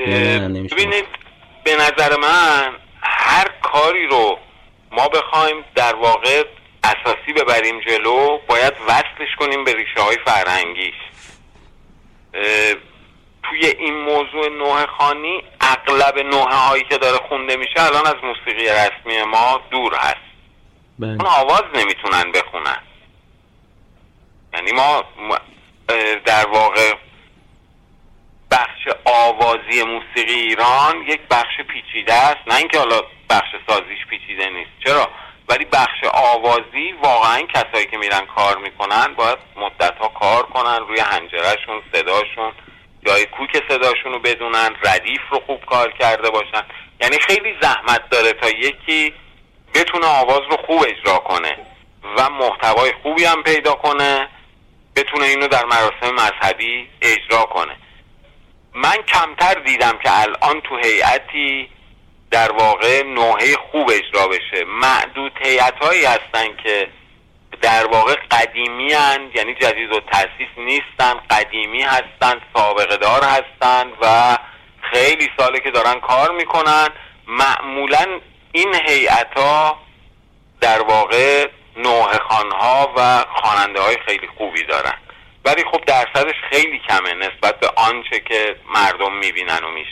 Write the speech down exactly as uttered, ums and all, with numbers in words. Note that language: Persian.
ببینید به نظر من هر کاری رو ما بخوایم در واقع اساسی ببریم جلو باید وصلش کنیم به ریشه های فرهنگیش. توی این موضوع نوحه خوانی اغلب نوحه هایی که داره خونده میشه الان از موسیقی رسمی ما دور هست. بله. اون آواز نمیتونن بخونن. یعنی ما در واقع بخش آوازی موسیقی ایران یک بخش پیچیده است، نه اینکه حالا بخش سازیش پیچیده نیست، چرا؟ ولی بخش آوازی واقعا کسایی که میرن کار میکنن باید مدتها کار کنن روی حنجرهشون، صداشون، جای کوک صداشون رو بدونن، ردیف رو خوب کار کرده باشن. یعنی خیلی زحمت داره تا یکی بتونه آواز رو خوب اجرا کنه و محتوای خوبی هم پیدا کنه، بتونه اینو در مراسم مذهبی اجرا کنه. من کمتر دیدم که الان تو هیئتی در واقع نوحه خوب اجرا بشه. معدود هیئت‌هایی هستن که در واقع قدیمی هستن، یعنی جدید و تأسیس نیستن، قدیمی هستن، سابقه دار هستن و خیلی ساله که دارن کار میکنن. معمولا این هیئت‌ها در واقع نوحه خوان‌ها و خواننده های خیلی خوبی دارن، ولی خب درصدش خیلی کمه نسبت به آنچه که مردم میبینن و میشنون.